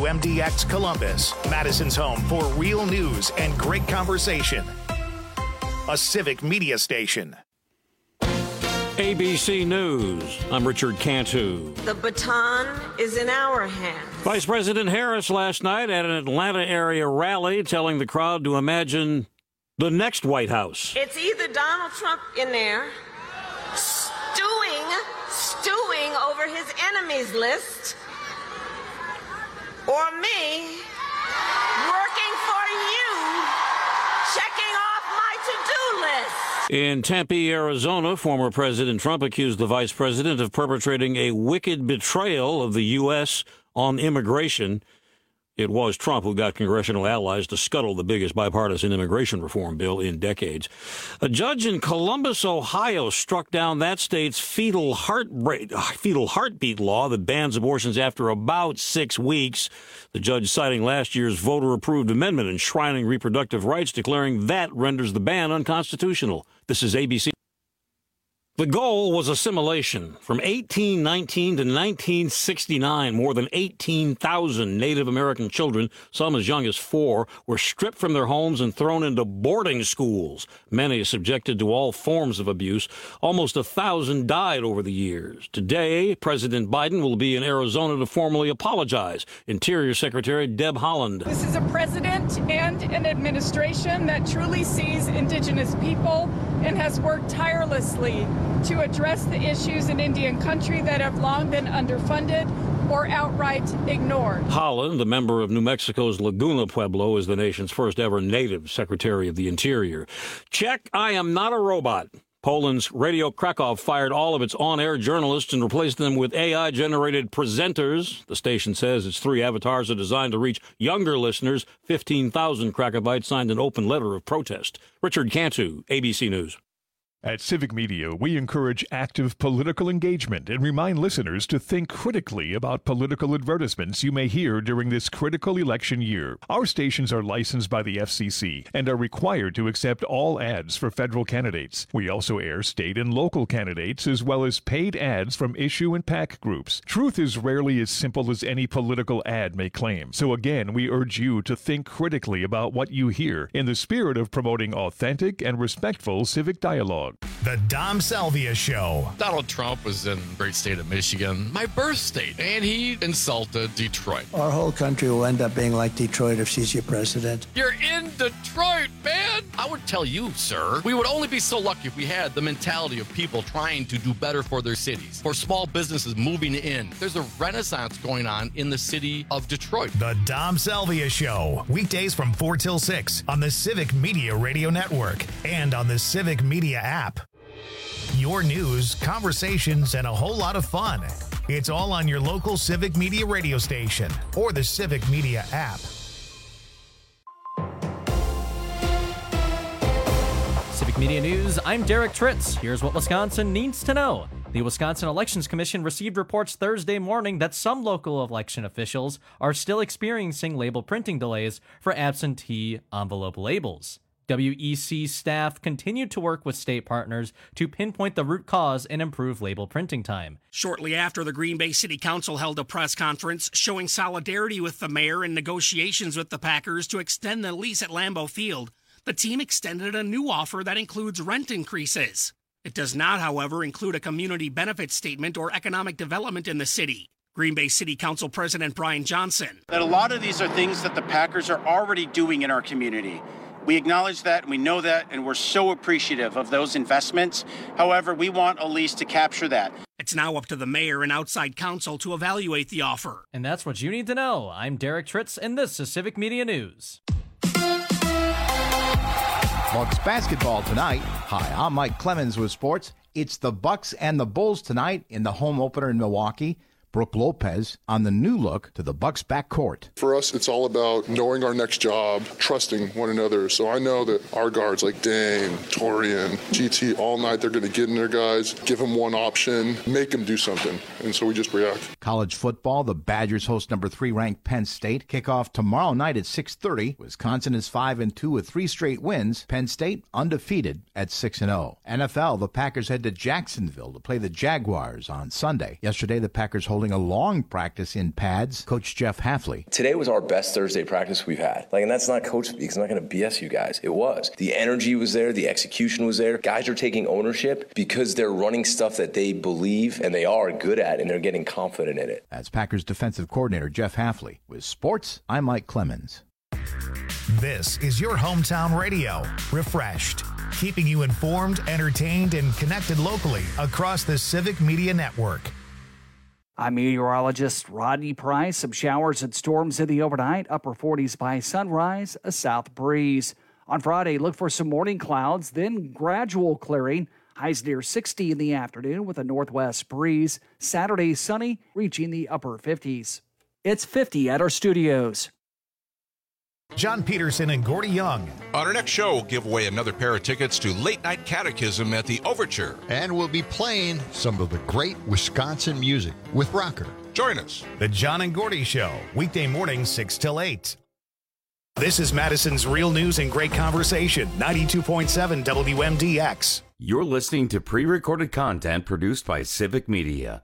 WMDX Columbus, Madison's home for real news and great conversation. A civic media station. ABC News. I'm Richard Cantu. The baton is in our hands. Vice President Harris last night at an Atlanta area rally telling the crowd to imagine the next White House. It's either Donald Trump in there stewing over his enemies list, or me working for you, checking off my to-do list. In Tempe, Arizona, former President Trump accused the vice president of perpetrating a wicked betrayal of the U.S. on immigration. It was Trump who got congressional allies to scuttle the biggest bipartisan immigration reform bill in decades. A judge in Columbus, Ohio, struck down that state's fetal heartbeat law that bans abortions after about 6 weeks. The judge citing last year's voter-approved amendment enshrining reproductive rights, declaring that renders the ban unconstitutional. This is ABC. The goal was assimilation. From 1819 to 1969, more than 18,000 Native American children, some as young as 4, were stripped from their homes and thrown into boarding schools. Many subjected to all forms of abuse. Almost 1,000 died over the years. Today, President Biden will be in Arizona to formally apologize. Interior Secretary Deb Haaland. This is a president and an administration that truly sees Indigenous people and has worked tirelessly to address the issues in Indian country that have long been underfunded or outright ignored. Haaland, a member of New Mexico's Laguna Pueblo, is the nation's first ever Native Secretary of the Interior. Check, I am not a robot. Poland's Radio Krakow fired all of its on-air journalists and replaced them with AI-generated presenters. The station says its 3 avatars are designed to reach younger listeners. 15,000 Krakowites signed an open letter of protest. Richard Cantu, ABC News. At Civic Media, we encourage active political engagement and remind listeners to think critically about political advertisements you may hear during this critical election year. Our stations are licensed by the FCC and are required to accept all ads for federal candidates. We also air state and local candidates as well as paid ads from issue and PAC groups. Truth is rarely as simple as any political ad may claim. So again, we urge you to think critically about what you hear in the spirit of promoting authentic and respectful civic dialogue. The Dom Salvia Show. Donald Trump was in the great state of Michigan, my birth state, and he insulted Detroit. Our whole country will end up being like Detroit if she's your president. You're in Detroit, man! I would tell you, sir, we would only be so lucky if we had the mentality of people trying to do better for their cities, for small businesses moving in. There's a renaissance going on in the city of Detroit. The Dom Salvia Show. Weekdays from 4 till 6 on the Civic Media Radio Network and on the Civic Media app. Your news, conversations, and a whole lot of fun. It's all on your local Civic Media radio station or the Civic Media app. Civic Media News, I'm Derek Tritz. Here's what Wisconsin needs to know. The Wisconsin Elections Commission received reports Thursday morning that some local election officials are still experiencing label printing delays for absentee envelope labels. WEC staff continued to work with state partners to pinpoint the root cause and improve label printing time. Shortly after, the Green Bay City Council held a press conference showing solidarity with the mayor in negotiations with the Packers to extend the lease at Lambeau Field. The team extended a new offer that includes rent increases. It does not, however, include a community benefit statement or economic development in the city. Green Bay City Council President Brian Johnson. That a lot of these are things that the Packers are already doing in our community. We acknowledge that, and we know that, and we're so appreciative of those investments. However, we want a lease to capture that. It's now up to the mayor and outside counsel to evaluate the offer. And that's what you need to know. I'm Derek Tritz, and this is Civic Media News. Bucks basketball tonight. Hi, I'm Mike Clemens with sports. It's the Bucks and the Bulls tonight in the home opener in Milwaukee. Brooke Lopez on the new look to the Bucks backcourt. For us, it's all about knowing our next job, trusting one another. So I know that our guards like Dane, Torian, GT, all night, they're going to get in their guys, give them one option, make them do something. And so we just react. College football, the Badgers host number 3 ranked Penn State. Kickoff tomorrow night at 6:30. Wisconsin is 5-2 with 3 straight wins. Penn State undefeated at 6-0. NFL, the Packers head to Jacksonville to play the Jaguars on Sunday. Yesterday, the Packers hosted holding a long practice in pads. Coach Jeff Hafley. Today was our best Thursday practice we've had. And that's not coach speak. It's not going to BS you guys. It was. The energy was there. The execution was there. Guys are taking ownership because they're running stuff that they believe and they are good at, and they're getting confident in it. That's Packers defensive coordinator Jeff Hafley. With sports, I'm Mike Clemens. This is your hometown radio. Refreshed. Keeping you informed, entertained, and connected locally across the Civic Media Network. I'm meteorologist Rodney Price. Some showers and storms in the overnight. Upper 40s by sunrise, a south breeze. On Friday, look for some morning clouds, then gradual clearing. Highs near 60 in the afternoon with a northwest breeze. Saturday, sunny, reaching the upper 50s. It's 50 at our studios. John Peterson and Gordy Young. On our next show, we'll give away another pair of tickets to Late Night Catechism at the Overture. And we'll be playing some of the great Wisconsin music with Rocker. Join us. The John and Gordy Show, weekday mornings 6 till 8. This is Madison's Real News and Great Conversation, 92.7 WMDX. You're listening to pre-recorded content produced by Civic Media.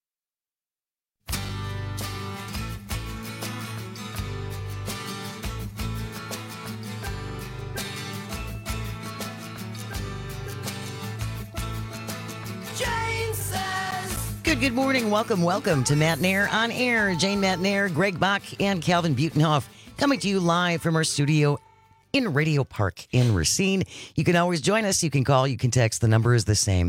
Good morning. Welcome to Matt Nair on Air. Jane Matt Nair, Greg Bach, and Calvin Butenhoff coming to you live from our studio in Radio Park in Racine. You can always join us. You can call. You can text. The number is the same,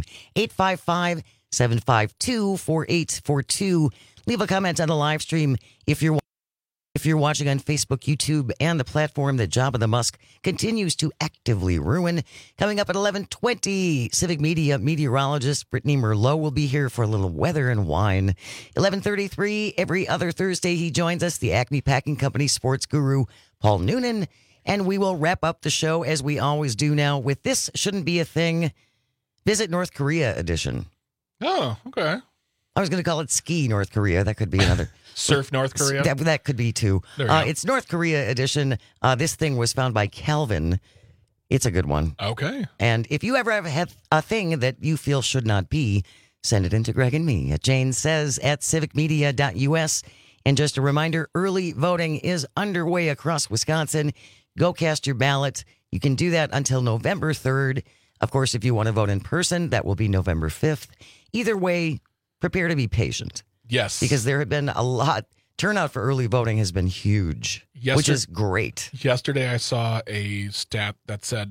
855-752-4842. Leave a comment on the live stream if you're watching on Facebook, YouTube, and the platform that Jabba the Musk continues to actively ruin. Coming up at 11:20, Civic Media meteorologist Brittany Merlot will be here for a little weather and wine. 11:33, every other Thursday, he joins us, the Acme Packing Company sports guru, Paul Noonan. And we will wrap up the show, as we always do now, with This Shouldn't Be a Thing, Visit North Korea edition. Oh, okay. I was going to call it Ski North Korea. That could be another. Surf North Korea? That could be too. It's North Korea edition. This thing was found by Calvin. It's a good one. Okay. And if you ever have a thing that you feel should not be, send it in to Greg and me at janesays@civicmedia.us. And just a reminder, early voting is underway across Wisconsin. Go cast your ballot. You can do that until November 3rd. Of course, if you want to vote in person, that will be November 5th. Either way, prepare to be patient. Yes. Because there have been a lot. Turnout for early voting has been huge, which is great. Yesterday, I saw a stat that said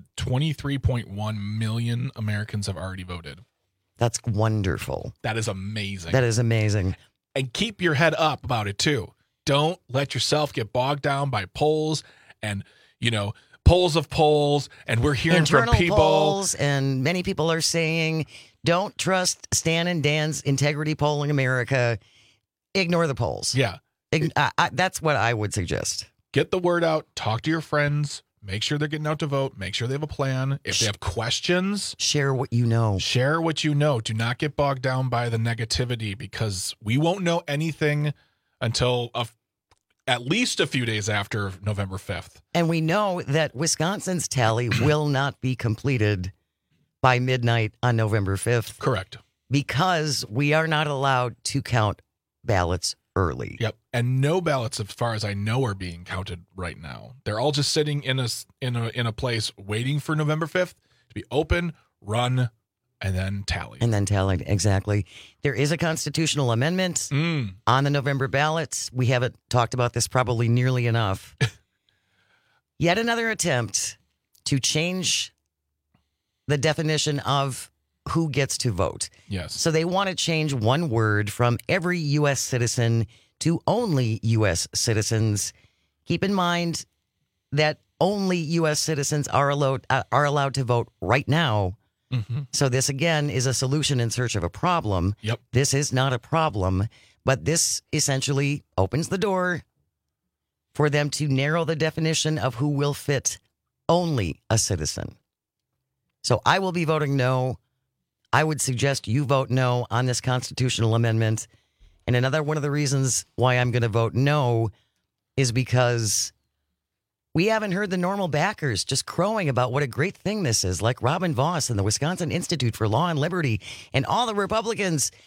23.1 million Americans have already voted. That's wonderful. That is amazing. That is amazing. And keep your head up about it, too. Don't let yourself get bogged down by polls and, polls of polls. And we're hearing internal from people. Polls, and many people are saying, don't trust Stan and Dan's Integrity Polling America. Ignore the polls. Yeah. That's what I would suggest. Get the word out. Talk to your friends. Make sure they're getting out to vote. Make sure they have a plan. If they have questions, share what you know. Share what you know. Do not get bogged down by the negativity, because we won't know anything until at least a few days after November 5th. And we know that Wisconsin's tally will not be completed by midnight on November 5th. Correct. Because we are not allowed to count ballots early. Yep. And no ballots, as far as I know, are being counted right now. They're all just sitting in a place waiting for November 5th to be open, run, and then tallied. Exactly. There is a constitutional amendment on the November ballots. We haven't talked about this probably nearly enough. Yet another attempt to change the definition of who gets to vote. Yes. So they want to change one word from every U.S. citizen to only U.S. citizens. Keep in mind that only U.S. citizens are allowed to vote right now. Mm-hmm. So this, again, is a solution in search of a problem. Yep. This is not a problem, but this essentially opens the door for them to narrow the definition of who will fit only a citizen. So I will be voting no. I would suggest you vote no on this constitutional amendment. And another one of the reasons why I'm going to vote no is because we haven't heard the normal backers just crowing about what a great thing this is, like Robin Voss and the Wisconsin Institute for Law and Liberty and all the Republicans.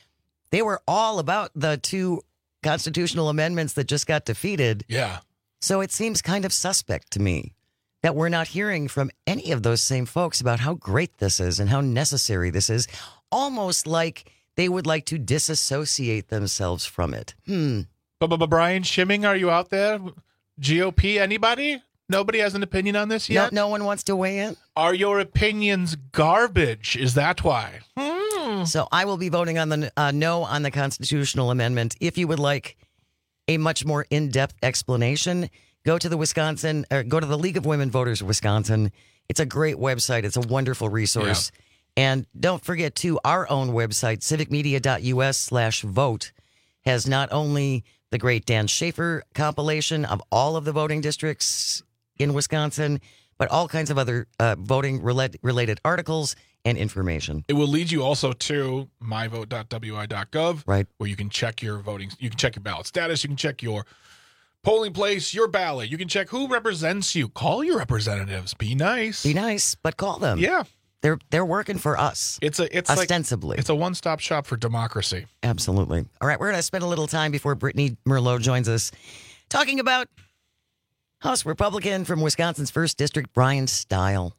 They were all about the 2 constitutional amendments that just got defeated. Yeah. So it seems kind of suspect to me that we're not hearing from any of those same folks about how great this is and how necessary this is, almost like they would like to disassociate themselves from it. Brian Schimming, are you out there? GOP, anybody? Nobody has an opinion on this yet? No one wants to weigh in? Are your opinions garbage? Is that why? So I will be voting on the no on the constitutional amendment. If you would like a much more in-depth explanation, go to the League of Women Voters of Wisconsin. It's a great website. It's a wonderful resource. Yeah. And don't forget, too, our own website, civicmedia.us/vote, has not only the great Dan Schaefer compilation of all of the voting districts in Wisconsin, but all kinds of other voting related articles and information. It will lead you also to myvote.wi.gov, right, where you can check your voting. You can check your ballot status. You can check your polling place, your ballot. You can check who represents you. Call your representatives. Be nice. Be nice, but call them. Yeah. They're working for us. It's ostensibly. It's a one-stop shop for democracy. Absolutely. All right, we're going to spend a little time before Brittany Merlot joins us talking about House Republican from Wisconsin's 1st District, Brian Stile.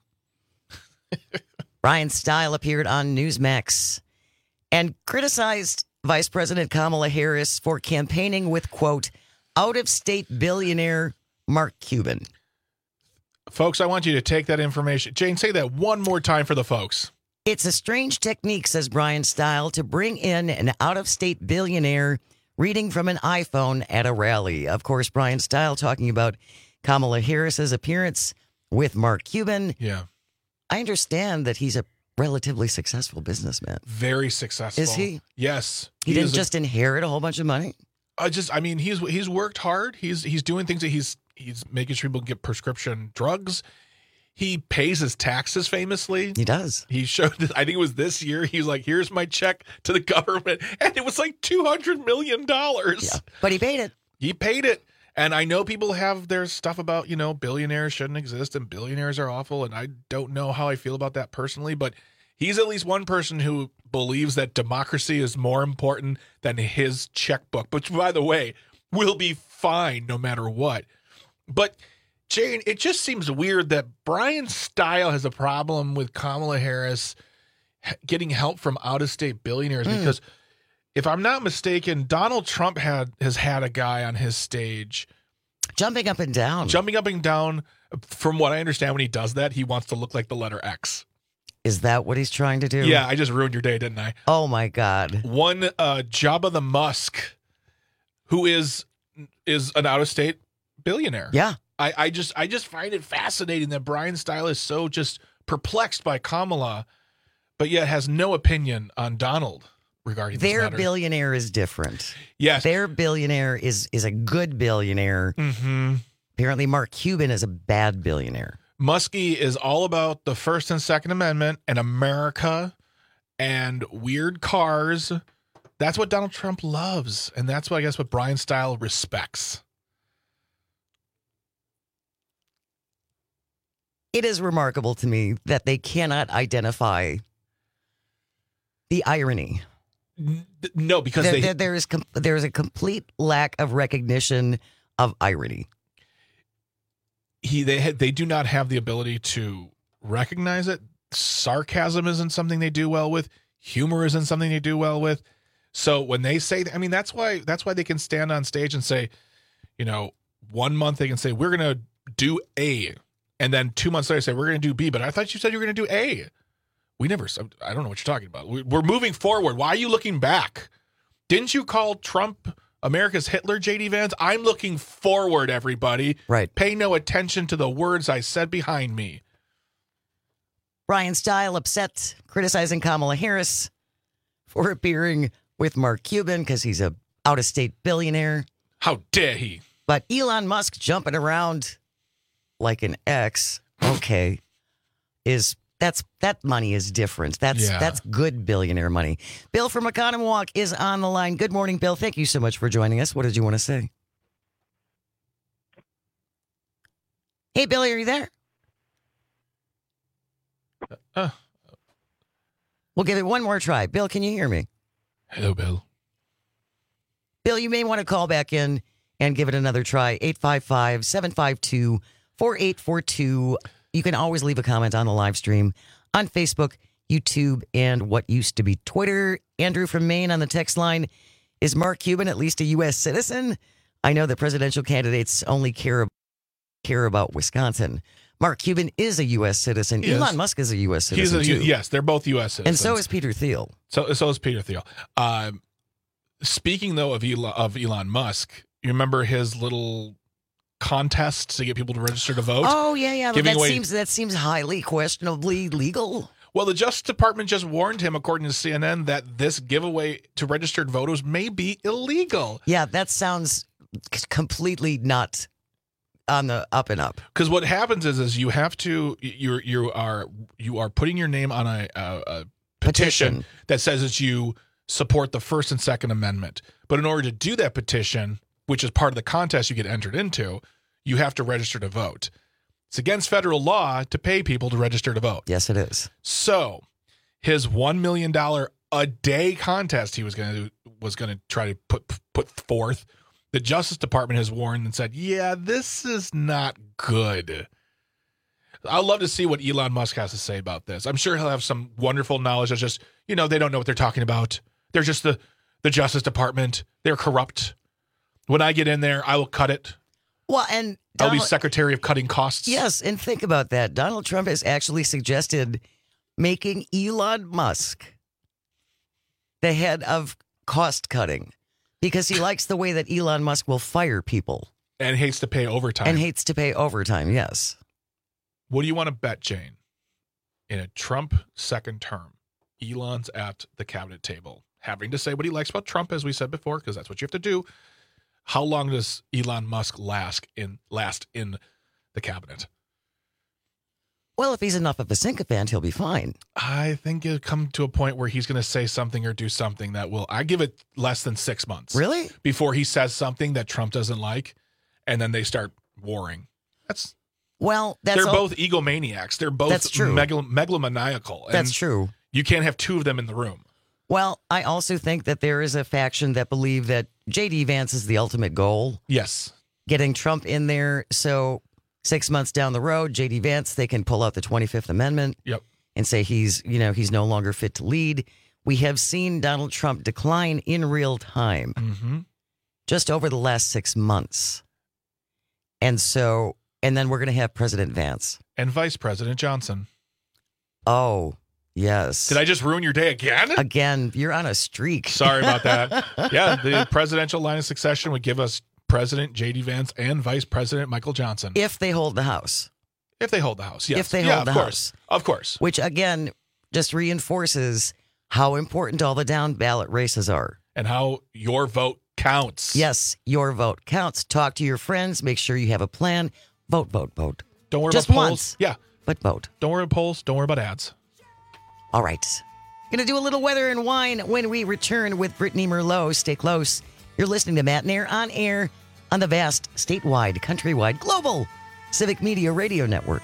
Brian Stile appeared on Newsmax and criticized Vice President Kamala Harris for campaigning with, quote, out-of-state billionaire Mark Cuban. Folks, I want you to take that information. Jane, say that one more time for the folks. It's a strange technique, says Brian Stile, to bring in an out-of-state billionaire reading from an iPhone at a rally. Of course, Brian Stile talking about Kamala Harris's appearance with Mark Cuban. Yeah. I understand that he's a relatively successful businessman. Very successful. Is he? Yes. He didn't just inherit a whole bunch of money? He's worked hard. He's doing things that he's making sure people get prescription drugs. He pays his taxes famously. He does. He showed, I think it was this year, he was like, here's my check to the government. And it was like $200 million. Yeah, but he paid it. He paid it. And I know people have their stuff about, billionaires shouldn't exist and billionaires are awful. And I don't know how I feel about that personally, but he's at least one person who believes that democracy is more important than his checkbook, which, by the way, will be fine no matter what. But, Jane, it just seems weird that Brian Stile has a problem with Kamala Harris getting help from out-of-state billionaires because, if I'm not mistaken, Donald Trump has had a guy on his stage. Jumping up and down. From what I understand, when he does that, he wants to look like the letter X. Is that what he's trying to do? Yeah, I just ruined your day, didn't I? Oh, my God. One Jabba the Musk, who is an out-of-state billionaire. Yeah. I just find it fascinating that Brian Stile is so just perplexed by Kamala, but yet has no opinion on Donald regarding this matter. Their billionaire is different. Yes. Their billionaire is a good billionaire. Mm-hmm. Apparently Mark Cuban is a bad billionaire. Muskie is all about the First and Second Amendment and America and weird cars. That's what Donald Trump loves. And that's what I guess what Brian Stile respects. It is remarkable to me that they cannot identify the irony. No, because there is a complete lack of recognition of irony. They do not have the ability to recognize it. Sarcasm isn't something they do well with. Humor isn't something they do well with. So when they say, that's why they can stand on stage and say, 1 month they can say we're going to do A, and then 2 months later say we're going to do B. But I thought you said you were going to do A. I don't know what you're talking about. We're moving forward. Why are you looking back? Didn't you call Trump America's Hitler, J.D. Vance? I'm looking forward, everybody. Right. Pay no attention to the words I said behind me. Brian Stile upset, criticizing Kamala Harris for appearing with Mark Cuban because he's a out-of-state billionaire. How dare he? But Elon Musk jumping around like an X, okay, that money is different. That's good billionaire money. Bill from Economwalk is on the line. Good morning, Bill. Thank you so much for joining us. What did you want to say? Hey, Billy, are you there? We'll give it one more try. Bill, can you hear me? Hello, Bill. Bill, you may want to call back in and give it another try. 855-752-4842. You can always leave a comment on the live stream on Facebook, YouTube, and what used to be Twitter. Andrew from Maine on the text line. Is Mark Cuban at least a U.S. citizen? I know that presidential candidates only care about Wisconsin. Mark Cuban is a U.S. citizen. Elon Musk is a U.S. citizen, too. Yes, they're both U.S. citizens. And so is Peter Thiel. So is Peter Thiel. Speaking, though, of Elon Musk, you remember his little contest to get people to register to vote? Oh, yeah. That seems highly questionably legal. Well, the Justice Department just warned him, according to CNN, that this giveaway to registered voters may be illegal. Yeah, that sounds completely not on the up and up. Because what happens is you have to you are putting your name on a petition that says that you support the First and Second Amendment. But in order to do that petition, which is part of the contest you get entered into, you have to register to vote. It's against federal law to pay people to register to vote. Yes, it is. So his $1 million a day contest he was going to try to put forth, the Justice Department has warned and said, yeah, this is not good. I'd love to see what Elon Musk has to say about this. I'm sure he'll have some wonderful knowledge. It's just, they don't know what they're talking about. They're just the Justice Department. They're corrupt. When I get in there, I will cut it. Well, and I'll be Secretary of Cutting Costs. Yes, and think about that. Donald Trump has actually suggested making Elon Musk the head of cost cutting because he likes the way that Elon Musk will fire people. And hates to pay overtime. Yes. What do you want to bet, Jane? In a Trump second term, Elon's at the cabinet table, having to say what he likes about Trump, as we said before, because that's what you have to do. How long does Elon Musk last in the cabinet? Well, if he's enough of a sycophant, he'll be fine. I think it'll come to a point where he's going to say something or do something that I give it less than 6 months. Really? Before he says something that Trump doesn't like, and then they start warring. They're both egomaniacs. They're both megalomaniacal. That's true. You can't have two of them in the room. Well, I also think that there is a faction that believe that J.D. Vance is the ultimate goal. Yes. Getting Trump in there. So 6 months down the road, J.D. Vance, they can pull out the 25th Amendment and say he's no longer fit to lead. We have seen Donald Trump decline in real time just over the last 6 months. And then we're going to have President Vance. And Vice President Johnson. Oh, yes. Did I just ruin your day again? Again, you're on a streak. Sorry about that. Yeah, the presidential line of succession would give us President J.D. Vance and Vice President Michael Johnson. If they hold the House. If they hold the House, yes. If they hold the House. Of course. Which, again, just reinforces how important all the down ballot races are. And how your vote counts. Yes, your vote counts. Talk to your friends. Make sure you have a plan. Vote, vote, vote. Don't worry just about polls. Once, yeah. But vote. Don't worry about polls. Don't worry about ads. All right. Going to do a little weather and wine when we return with Brittany Merlot. Stay close. You're listening to Matt and Air on air on the vast, statewide, countrywide, global Civic Media Radio Network.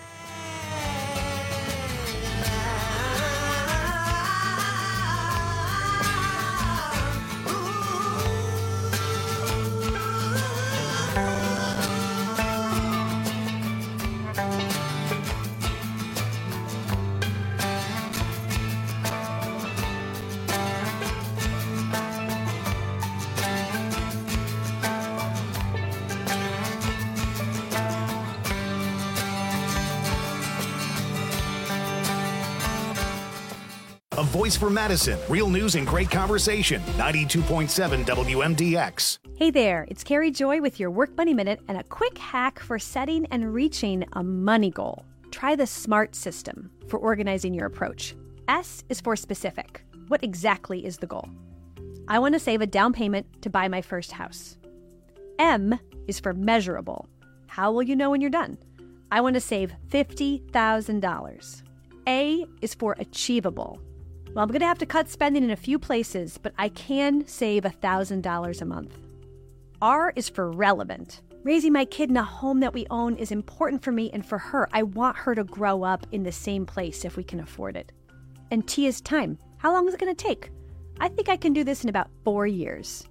A voice for Madison. Real news and great conversation. 92.7 WMDX. Hey there, it's Carrie Joy with your Work Money Minute and a quick hack for setting and reaching a money goal. Try the SMART system for organizing your approach. S is for specific. What exactly is the goal? I want to save a down payment to buy my first house. M is for measurable. How will you know when you're done? I want to save $50,000. A is for achievable. Well, I'm going to have to cut spending in a few places, but I can save $1,000 a month. R is for relevant. Raising my kid in a home that we own is important for me and for her. I want her to grow up in the same place if we can afford it. And T is time. How long is it going to take? I think I can do this in about 4 years.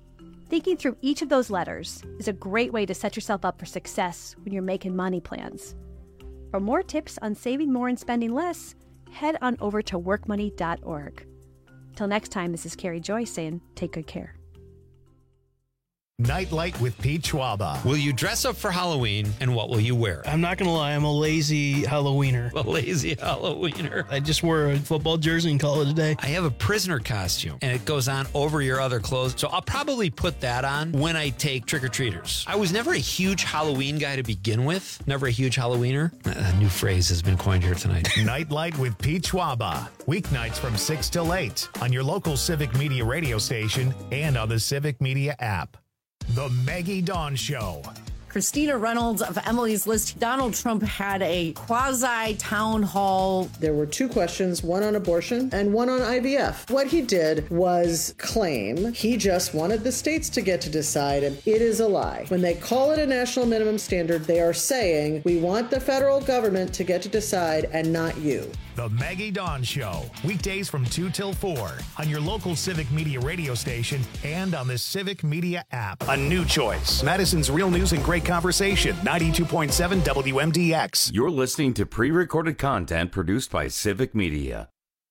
Thinking through each of those letters is a great way to set yourself up for success when you're making money plans. For more tips on saving more and spending less, head on over to workmoney.org. Till next time, this is Carrie Joy saying, take good care. Nightlight with Pete Schwaba. Will you dress up for Halloween, and what will you wear? I'm not going to lie, I'm a lazy Halloweener. A lazy Halloweener. I just wore a football jersey and call it a day. I have a prisoner costume, and it goes on over your other clothes, so I'll probably put that on when I take trick-or-treaters. I was never a huge Halloween guy to begin with. Never a huge Halloweener. A new phrase has been coined here tonight. Nightlight with Pete Schwaba. Weeknights from 6 till 8 on your local Civic Media radio station and on the Civic Media app. The Maggie Dawn Show. Christina Reynolds of Emily's List. Donald Trump had a quasi-town hall. There were two questions, one on abortion and one on IVF. What he did was claim he just wanted the states to get to decide, and it is a lie. When they call it a national minimum standard, they are saying, we want the federal government to get to decide and not you. The Maggie Dawn Show. Weekdays from 2 till 4 on your local Civic Media radio station and on the Civic Media app. A new choice. Madison's Real News and Great Conversation. 92.7 WMDX. You're listening to pre-recorded content produced by Civic Media.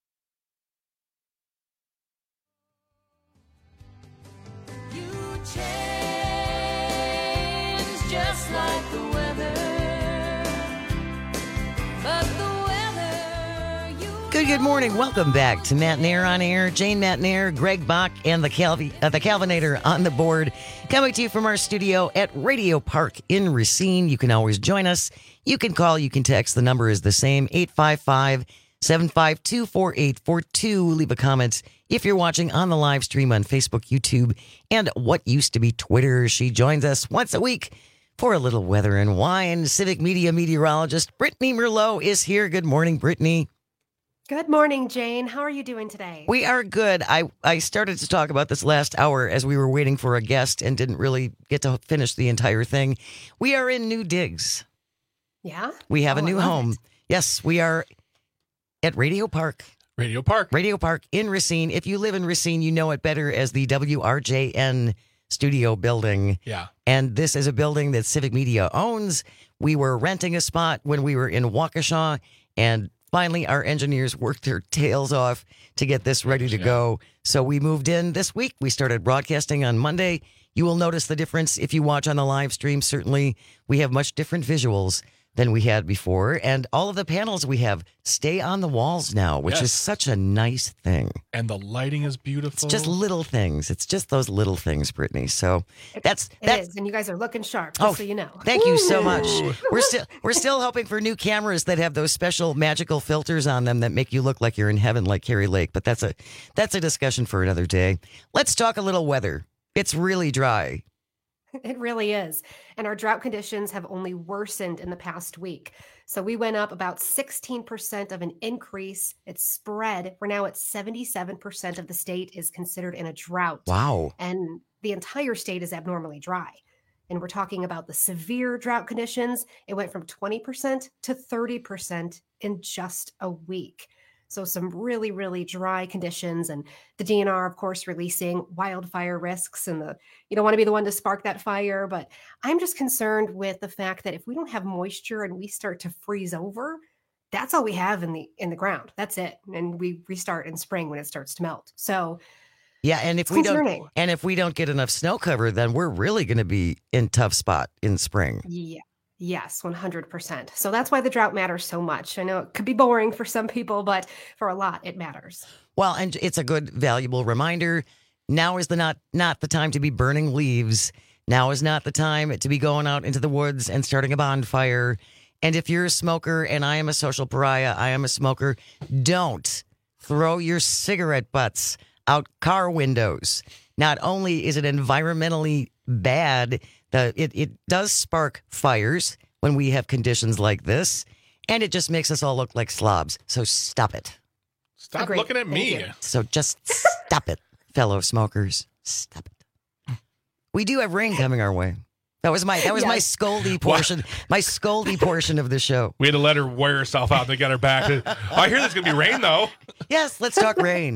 You change just like the weather, but the Good morning. Welcome back to Matt Nair on air. Jane Matt Nair, Greg Bach, and the Calvinator on the board. Coming to you from our studio at Radio Park in Racine. You can always join us. You can call, you can text. The number is the same, 855-752-4842. Leave a comment if you're watching on the live stream on Facebook, YouTube, and what used to be Twitter. She joins us once a week for a little weather and wine. Civic Media meteorologist Brittany Merlot is here. Good morning, Brittany. Good morning, Jane. How are you doing today? We are good. I started to talk about this last hour as we were waiting for a guest and didn't really get to finish the entire thing. We are in New Digs. Yeah? We have a new home. Yes, we are at Radio Park. Radio Park. Radio Park in Racine. If you live in Racine, you know it better as the WRJN studio building. Yeah. And this is a building that Civic Media owns. We were renting a spot when we were in Waukesha, and finally, our engineers worked their tails off to get this ready to go. So we moved in this week. We started broadcasting on Monday. You will notice the difference if you watch on the live stream. Certainly, we have much different visuals than we had before. And all of the panels we have stay on the walls now, which is such a nice thing. And the lighting is beautiful. It's just little things. It's just those little things, Brittany. So that's it is, and you guys are looking sharp, just so you know. Thank you so much. We're still hoping for new cameras that have those special magical filters on them that make you look like you're in heaven, like Carrie Lake. But that's a discussion for another day. Let's talk a little weather. It's really dry. It really is. And our drought conditions have only worsened in the past week. So we went up about 16% of an increase. It's spread. We're now at 77% of the state is considered in a drought. Wow. And the entire state is abnormally dry. And we're talking about the severe drought conditions. It went from 20% to 30% in just a week. So some really, really dry conditions, and the DNR, of course, releasing wildfire risks, and you don't want to be the one to spark that fire. But I'm just concerned with the fact that if we don't have moisture and we start to freeze over, that's all we have in the ground. That's it. And we restart in spring when it starts to melt. So yeah, and if we don't get enough snow cover, then we're really going to be in tough spot in spring. Yeah. Yes, 100%. So that's why the drought matters so much. I know it could be boring for some people, but for a lot, it matters. Well, and it's a good, valuable reminder. Now is not the time to be burning leaves. Now is not the time to be going out into the woods and starting a bonfire. And if you're a smoker, and I am a social pariah, I am a smoker, don't throw your cigarette butts out car windows. Not only is it environmentally bad, it does spark fires when we have conditions like this, and it just makes us all look like slobs. So stop it. Stop looking at me. So just stop it, fellow smokers. Stop it. We do have rain coming our way. That was my scoldy portion. My scoldy portion of the show. We had to let her wear herself out to get her back. I hear there's going to be rain, though. Yes, let's talk rain.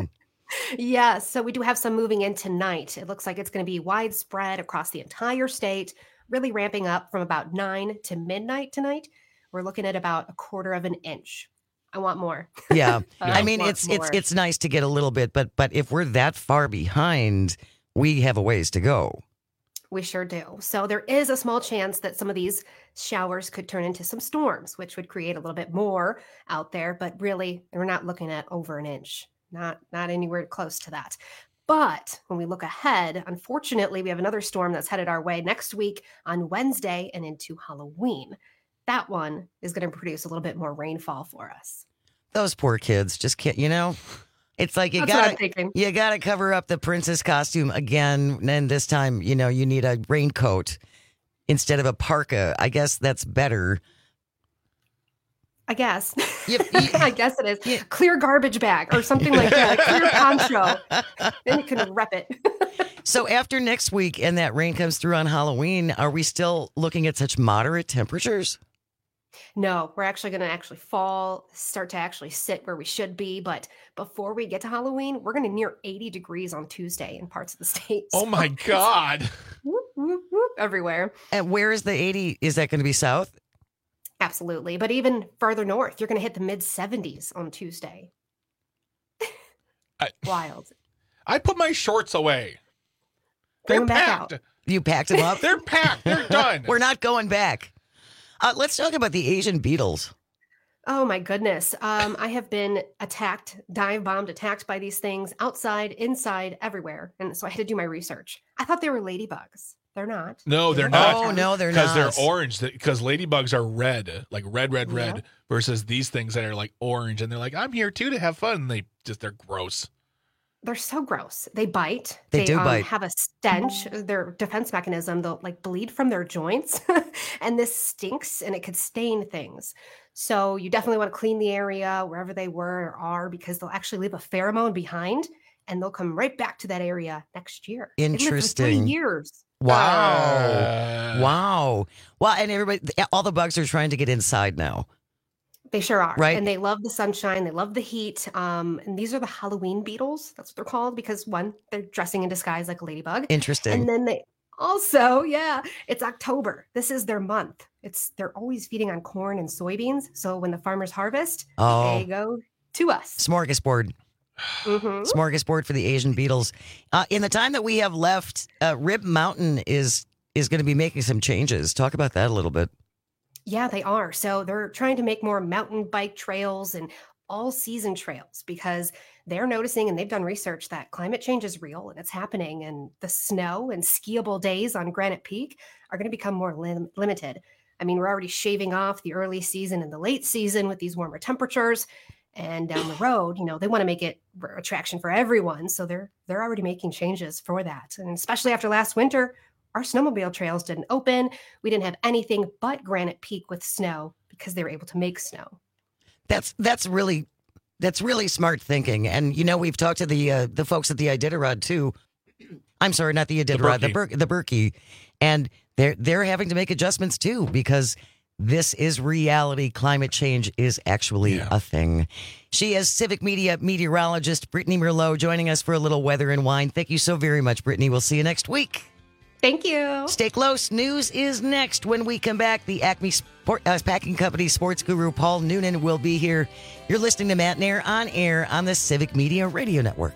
Yes, so we do have some moving in tonight. It looks like it's going to be widespread across the entire state, really ramping up from about 9 to midnight tonight. We're looking at about 1/4 of an inch. I want more. Yeah. I I mean, want it's more. it's nice to get a little bit, but if we're that far behind, we have a ways to go. We sure do. So there is a small chance that some of these showers could turn into some storms, which would create a little bit more out there. But really, we're not looking at over an inch. Not anywhere close to that. But when we look ahead, unfortunately, we have another storm that's headed our way next week on Wednesday and into Halloween. That one is going to produce a little bit more rainfall for us. Those poor kids just can't, it's like That's what I'm thinking. you gotta cover up the princess costume again, and this time, you need a raincoat instead of a parka. I guess that's better. I guess. I guess it is. Clear garbage bag or something like that. Clear poncho. Then you can rep it. So after next week and that rain comes through on Halloween, are we still looking at such moderate temperatures? No, we're actually going to start to actually sit where we should be. But before we get to Halloween, we're going to near 80 degrees on Tuesday in parts of the state. Oh my God. Whoop, whoop, whoop, everywhere. And where is the 80? Is that going to be south? Absolutely. But even farther north, you're going to hit the mid 70s on Tuesday. Wild. I put my shorts away. Bring They're them back packed. out. You packed them up? They're packed. They're done. We're not going back. Let's talk about the Asian beetles. Oh my goodness. I have been attacked, dive bombed, attacked by these things outside, inside, everywhere. And so I had to do my research. I thought they were ladybugs. They're not. No, they're not. Oh, no, they're Because not. they're orange. Because ladybugs are red, like red, versus these things that are like orange. And they're like, I'm here too to have fun. And they're gross. They're so gross. They bite. They do bite. Have a stench. Their defense mechanism, they'll like bleed from their joints. And this stinks and it could stain things. So you definitely want to clean the area wherever they were or are, because they'll actually leave a pheromone behind and they'll come right back to that area next year. They live for 3 Interesting. years. Wow. Wow. Well, and all the bugs are trying to get inside now. They sure are. Right. And they love the sunshine. They love the heat. And these are the Halloween beetles. That's what they're called because one, they're dressing in disguise like a ladybug. Interesting. And then they also, it's October. This is their month. They're always feeding on corn and soybeans. So when the farmers harvest, they go to us. Smorgasbord. Mm-hmm. Smorgasbord for the Asian beetles. In the time that we have left, Rib Mountain is going to be making some changes. Talk about that a little bit. Yeah, they are. So they're trying to make more mountain bike trails and all season trails because they're noticing, and they've done research, that climate change is real and it's happening. And the snow and skiable days on Granite Peak are going to become more limited. I mean, we're already shaving off the early season and the late season with these warmer temperatures. And down the road, they want to make it attraction for everyone. So they're already making changes for that. And especially after last winter, our snowmobile trails didn't open. We didn't have anything but Granite Peak with snow because they were able to make snow. That's really smart thinking. And we've talked to the folks at the Iditarod too. I'm sorry, not the Iditarod, the Berkey, and they're having to make adjustments too because this is reality. Climate change is actually a thing. She is Civic Media meteorologist Brittany Merlot joining us for a little weather and wine. Thank you so very much, Brittany. We'll see you next week. Thank you. Stay close. News is next. When we come back, the Acme Packing Company sports guru Paul Noonan will be here. You're listening to Matt and Air on the Civic Media Radio Network.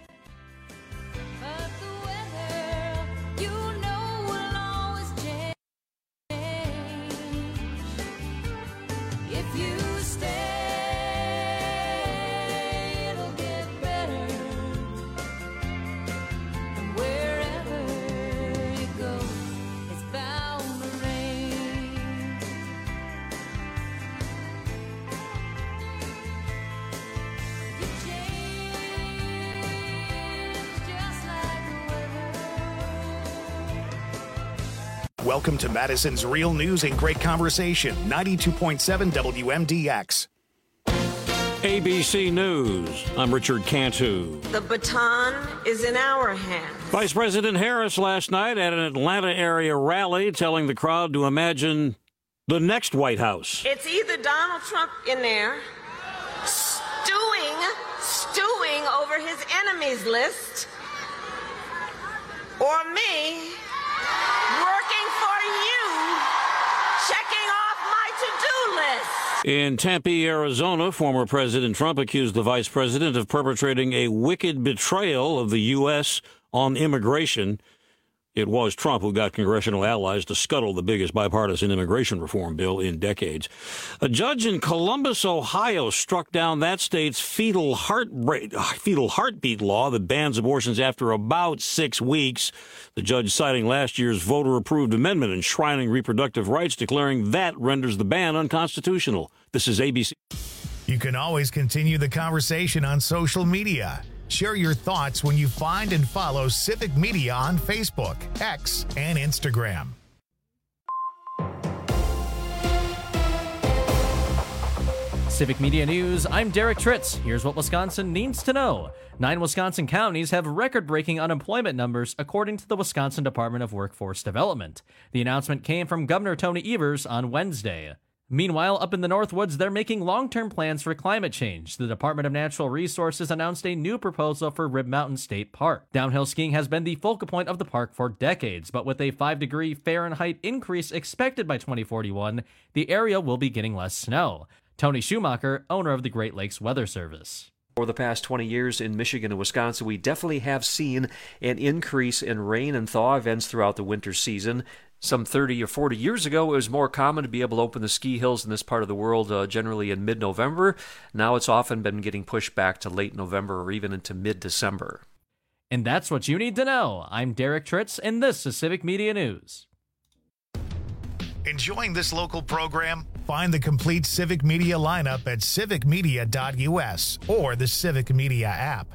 Welcome to Madison's Real News and Great Conversation, 92.7 WMDX. ABC News. I'm Richard Cantu. The baton is in our hands. Vice President Harris last night at an Atlanta area rally telling the crowd to imagine the next White House. It's either Donald Trump in there stewing over his enemies list, or me working for you, checking off my to-do list. In Tempe, Arizona, former President Trump accused the vice president of perpetrating a wicked betrayal of the U.S. on immigration. It was Trump who got congressional allies to scuttle the biggest bipartisan immigration reform bill in decades. A judge in Columbus, Ohio, struck down that state's fetal heartbeat law that bans abortions after about 6 weeks. The judge citing last year's voter-approved amendment enshrining reproductive rights, declaring that renders the ban unconstitutional. This is ABC. You can always continue the conversation on social media. Share your thoughts when you find and follow Civic Media on Facebook, X, and Instagram. Civic Media News, I'm Derek Tritz. Here's what Wisconsin needs to know. 9 Wisconsin counties have record-breaking unemployment numbers, according to the Wisconsin Department of Workforce Development. The announcement came from Governor Tony Evers on Wednesday. Meanwhile, up in the Northwoods, they're making long-term plans for climate change. The Department of Natural Resources announced a new proposal for Rib Mountain State Park. Downhill skiing has been the focal point of the park for decades, but with a 5-degree Fahrenheit increase expected by 2041, the area will be getting less snow. Tony Schumacher, owner of the Great Lakes Weather Service. Over the past 20 years in Michigan and Wisconsin, we definitely have seen an increase in rain and thaw events throughout the winter season. Some 30 or 40 years ago, it was more common to be able to open the ski hills in this part of the world generally in mid-November. Now it's often been getting pushed back to late November or even into mid-December. And that's what you need to know. I'm Derek Tritz, and this is Civic Media News. Enjoying this local program? Find the complete Civic Media lineup at civicmedia.us or the Civic Media app.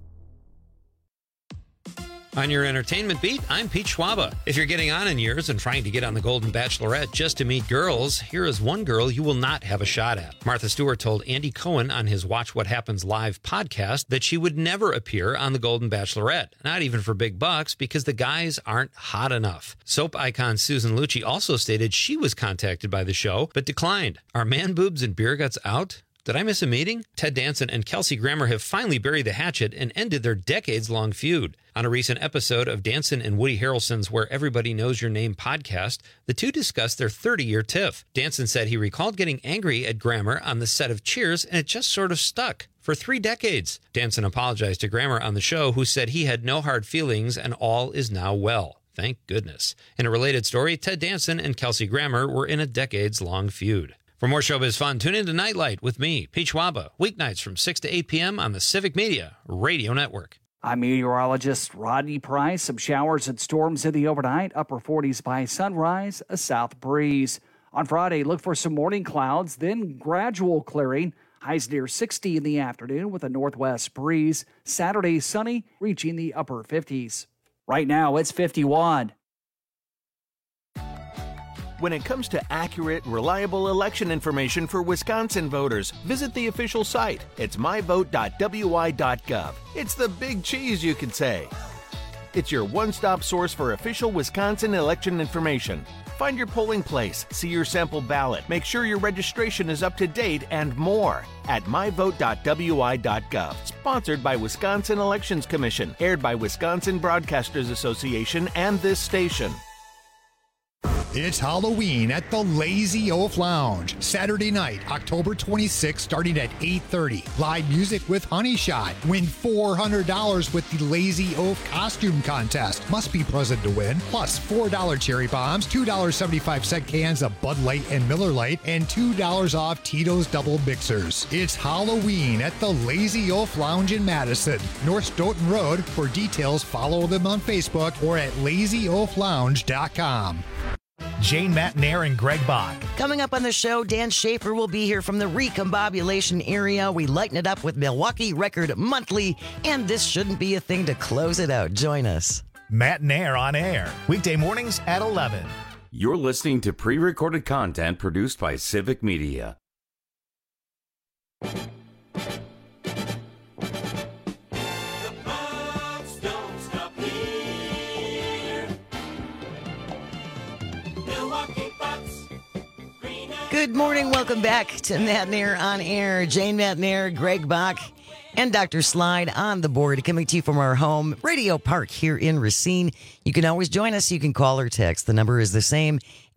On your entertainment beat, I'm Pete Schwaba. If you're getting on in years and trying to get on the Golden Bachelorette just to meet girls, here is one girl you will not have a shot at. Martha Stewart told Andy Cohen on his Watch What Happens Live podcast that she would never appear on the Golden Bachelorette, not even for big bucks, because the guys aren't hot enough. Soap icon Susan Lucci also stated she was contacted by the show, but declined. Are man boobs and beer guts out? Did I miss a meeting? Ted Danson and Kelsey Grammer have finally buried the hatchet and ended their decades-long feud. On a recent episode of Danson and Woody Harrelson's Where Everybody Knows Your Name podcast, the two discussed their 30-year tiff. Danson said he recalled getting angry at Grammer on the set of Cheers, and it just sort of stuck. For 3 decades. Danson apologized to Grammer on the show, who said he had no hard feelings and all is now well. Thank goodness. In a related story, Ted Danson and Kelsey Grammer were in a decades-long feud. For more showbiz fun, tune into Nightlight with me, Pete Schwaba, weeknights from 6 to 8 p.m. on the Civic Media Radio Network. I'm meteorologist Rodney Price. Some showers and storms in the overnight, upper 40s by sunrise, a south breeze. On Friday, look for some morning clouds, then gradual clearing. Highs near 60 in the afternoon with a northwest breeze. Saturday, sunny, reaching the upper 50s. Right now, it's 51. When it comes to accurate, reliable election information for Wisconsin voters, visit the official site. It's myvote.wi.gov. It's the big cheese, you could say. It's your one-stop source for official Wisconsin election information. Find your polling place, see your sample ballot, make sure your registration is up to date, and more at myvote.wi.gov. Sponsored by Wisconsin Elections Commission, aired by Wisconsin Broadcasters Association and this station. It's Halloween at the Lazy Oaf Lounge. Saturday night, October 26th, starting at 8:30. Live music with Honey Shot. Win $400 with the Lazy Oaf Costume Contest. Must be present to win. Plus $4 cherry bombs, $2.75 cans of Bud Light and Miller Lite, and $2 off Tito's Double Mixers. It's Halloween at the Lazy Oaf Lounge in Madison, North Stoughton Road. For details, follow them on Facebook or at lazyoaflounge.com. Jane Matnair and Greg Bach. Coming up on the show, Dan Schaefer will be here from the Recombobulation area. We lighten it up with Milwaukee Record Monthly, and this shouldn't be a thing to close it out. Join us. Matnair on air, weekday mornings at 11. You're listening to pre-recorded content produced by Civic Media. Good morning. Welcome back to Matnair on Air. Jane Matnair, Greg Bach. And Dr. Slide on the board, coming to you from our home Radio Park here in Racine. You can always join us. You can call or text. The number is the same,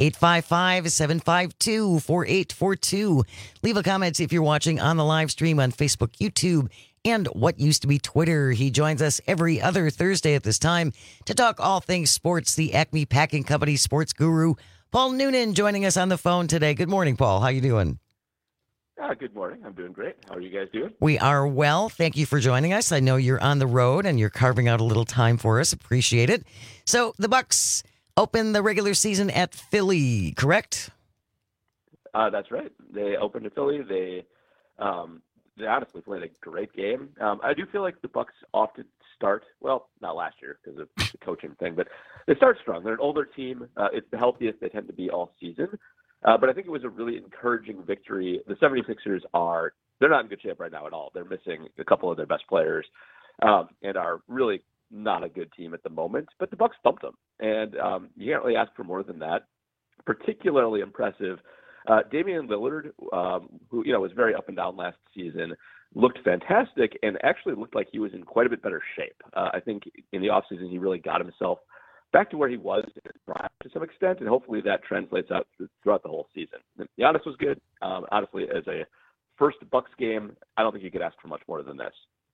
855-752-4842. Leave a comment if you're watching on the live stream on Facebook, YouTube, and what used to be Twitter. He joins us every other Thursday at this time to talk all things sports. The Acme Packing Company sports guru, Paul Noonan, joining us on the phone today. Good morning, Paul. How you doing? Good morning. I'm doing great. How are you guys doing? We are well. Thank you for joining us. I know you're on the road and you're carving out a little time for us. Appreciate it. So the Bucks open the regular season at Philly, correct? That's right. They opened at Philly. They honestly played a great game. I do feel like the Bucks often start, well, not last year because of the coaching thing, but they start strong. They're an older team. It's the healthiest they tend to be all season. But I think it was a really encouraging victory. The 76ers they're not in good shape right now at all. They're missing a couple of their best players and are really not a good team at the moment. But the Bucks thumped them, and you can't really ask for more than that. Particularly impressive. Damian Lillard, who was very up and down last season, looked fantastic and actually looked like he was in quite a bit better shape. I think in the offseason he really got himself back to where he was to some extent, and hopefully that translates out throughout the whole season. Giannis was good. Honestly, as a first Bucks game, I don't think you could ask for much more than this.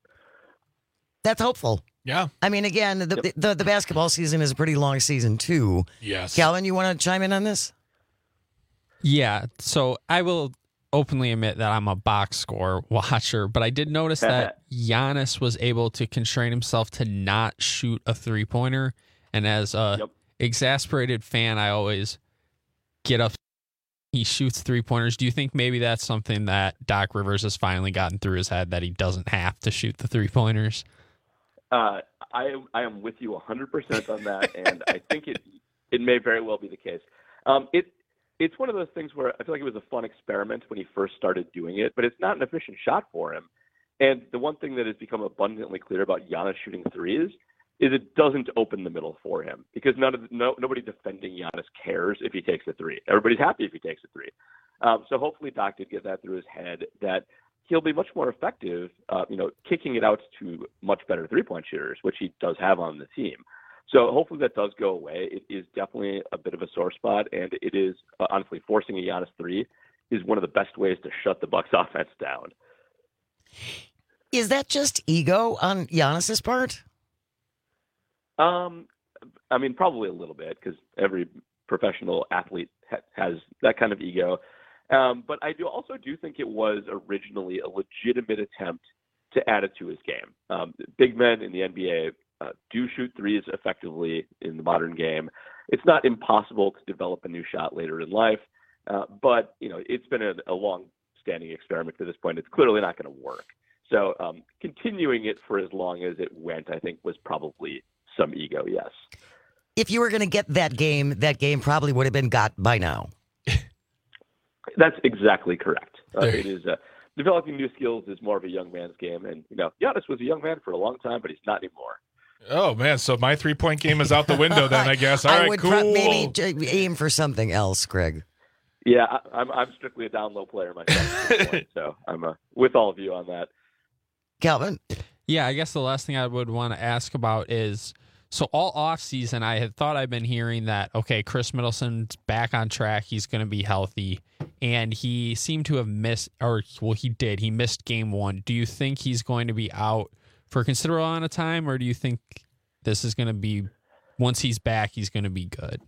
That's hopeful. Yeah. I mean, again, the basketball season is a pretty long season, too. Yes. Calvin, you want to chime in on this? Yeah, so I will openly admit that I'm a box score watcher, but I did notice that Giannis was able to constrain himself to not shoot a three-pointer. And as a exasperated fan, I always get up. He shoots three-pointers. Do you think maybe that's something that Doc Rivers has finally gotten through his head, that he doesn't have to shoot the three-pointers? I am with you 100% on that, and I think it may very well be the case. It's one of those things where I feel like it was a fun experiment when he first started doing it, but it's not an efficient shot for him. And the one thing that has become abundantly clear about Giannis shooting threes is it doesn't open the middle for him, because nobody defending Giannis cares if he takes a three. Everybody's happy if he takes a three. So hopefully Doc did get that through his head, that he'll be much more effective, kicking it out to much better three-point shooters, which he does have on the team. So hopefully that does go away. It is definitely a bit of a sore spot, and it is honestly forcing a Giannis three is one of the best ways to shut the Bucks offense down. Is that just ego on Giannis's part? I mean, probably a little bit, because every professional athlete has that kind of ego. But I also do think it was originally a legitimate attempt to add it to his game. Big men in the NBA do shoot threes effectively in the modern game. It's not impossible to develop a new shot later in life, but it's been a long-standing experiment to this point. It's clearly not going to work. So continuing it for as long as it went, I think, was probably some ego, yes. If you were going to get that game probably would have been got by now. That's exactly correct. It is developing new skills is more of a young man's game, and Giannis was a young man for a long time, but he's not anymore. Oh man, so my 3-point game is out the window then, I guess. All right, I would cool. Maybe aim for something else, Greg. Yeah, I'm strictly a down low player myself, at this point, so I'm with all of you on that. Calvin? Yeah, I guess the last thing I would want to ask about is, so all offseason I had thought I've been hearing that, okay, Chris Middleton's back on track, he's going to be healthy, and he seemed to have missed, he missed game one. Do you think he's going to be out for a considerable amount of time, or do you think this is going to be, once he's back, he's going to be good?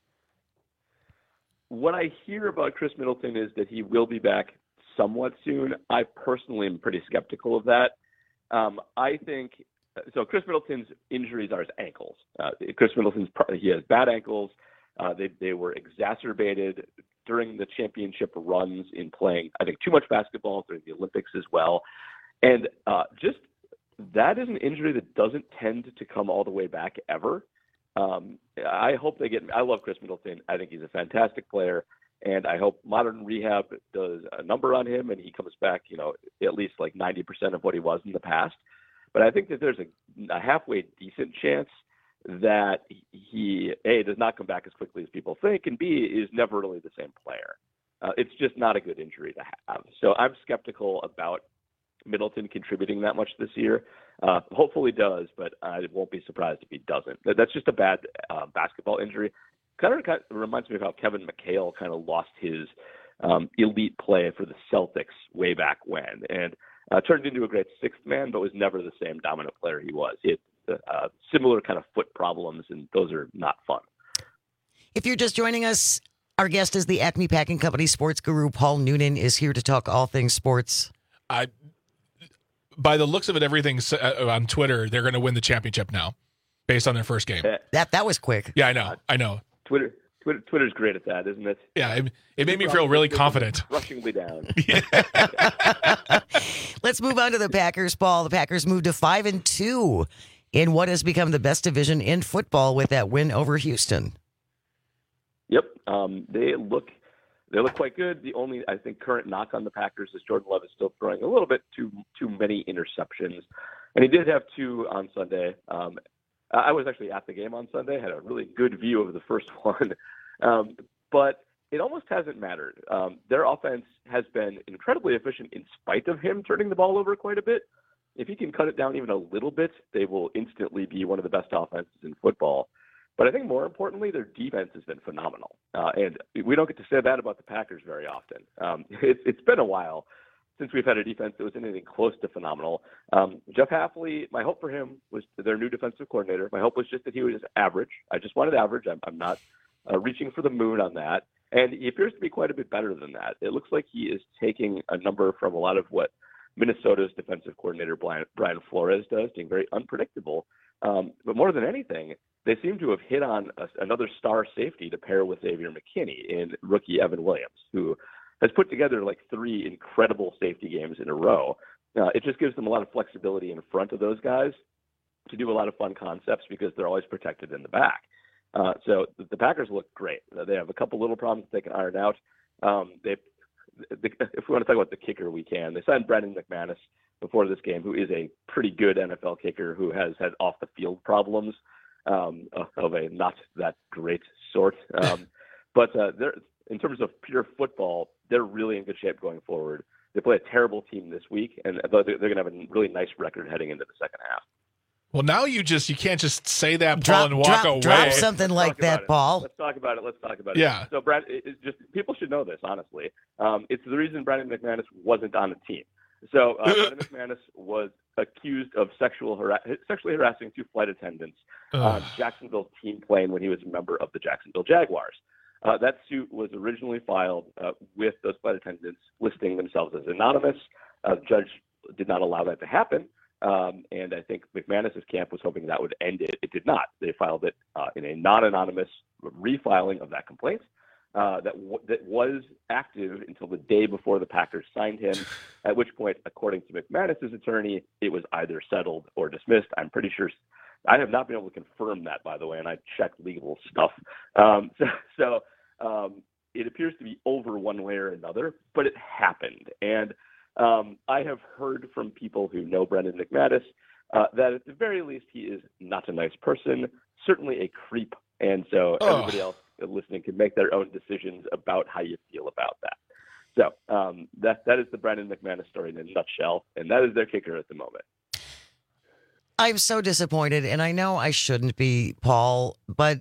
What I hear about Chris Middleton is that he will be back somewhat soon. I personally am pretty skeptical of that. I think so. Chris Middleton's injuries are his ankles. Chris Middleton's he has bad ankles. They were exacerbated during the championship runs in playing, I think, too much basketball during the Olympics as well. And just that is an injury that doesn't tend to come all the way back ever. I hope they get. I love Chris Middleton. I think he's a fantastic player, and I hope modern rehab does a number on him and he comes back, at least like 90% of what he was in the past. But I think that there's a halfway decent chance that he, A, does not come back as quickly as people think, and B, is never really the same player. It's just not a good injury to have. So I'm skeptical about Middleton contributing that much this year. Hopefully does, but I won't be surprised if he doesn't. That's just a bad basketball injury. Kind of reminds me of how Kevin McHale kind of lost his elite play for the Celtics way back when, and turned into a great sixth man, but was never the same dominant player he was. He had similar kind of foot problems, and those are not fun. If you're just joining us, our guest is the Acme Packing Company sports guru. Paul Noonan is here to talk all things sports. By the looks of it, everything on Twitter, they're going to win the championship now, based on their first game. That was quick. Yeah, I know. Twitter's great at that, isn't it? Yeah, it made me feel really confident. Rushingly down. Let's move on to the Packers, Paul. The Packers moved to 5-2 in what has become the best division in football with that win over Houston. Yep, they look quite good. The only, I think, current knock on the Packers is Jordan Love is still throwing a little bit too many interceptions, and he did have 2 on Sunday. I was actually at the game on Sunday, had a really good view of the first one, but it almost hasn't mattered. Their offense has been incredibly efficient in spite of him turning the ball over quite a bit. If he can cut it down even a little bit, they will instantly be one of the best offenses in football. But I think more importantly, their defense has been phenomenal. And we don't get to say that about the Packers very often. It's been a while since we've had a defense that was anything close to phenomenal. Jeff Hafley, my hope for him was their new defensive coordinator. My hope was just that he was average. I just wanted average. I'm not reaching for the moon on that. And he appears to be quite a bit better than that. It looks like he is taking a number from a lot of what Minnesota's defensive coordinator Brian Flores does, being very unpredictable. But more than anything, they seem to have hit on another star safety to pair with Xavier McKinney in rookie Evan Williams, who has put together like 3 incredible safety games in a row. It just gives them a lot of flexibility in front of those guys to do a lot of fun concepts because they're always protected in the back. So the Packers look great. They have a couple little problems they can iron out. If we want to talk about the kicker, we can. They signed Brandon McManus before this game, who is a pretty good NFL kicker who has had off-the-field problems of a not that great sort. But they're, in terms of pure football, they're really in good shape going forward. They play a terrible team this week, and they're going to have a really nice record heading into the second half. Well, now you can't just say that, Paul, and walk away. Drop something like that, Paul. Let's talk about it. Yeah. So, Brad, people should know this, honestly. It's the reason Brandon McManus wasn't on the team. So, Brandon McManus was accused of sexually harassing 2 flight attendants on Jacksonville's team plane when he was a member of the Jacksonville Jaguars. That suit was originally filed with those flight attendants listing themselves as anonymous. The judge did not allow that to happen. And I think McManus's camp was hoping that would end it. It did not. They filed it in a non-anonymous refiling of that complaint that was active until the day before the Packers signed him, at which point, according to McManus's attorney, it was either settled or dismissed. I'm pretty sure. I have not been able to confirm that, by the way, and I checked legal stuff. So it appears to be over one way or another, but it happened. And I have heard from people who know Brandon McManus that at the very least he is not a nice person, certainly a creep, and so everybody else listening can make their own decisions about how you feel about that. So that is the Brandon McManus story in a nutshell, and that is their kicker at the moment. I'm so disappointed, and I know I shouldn't be, Paul, but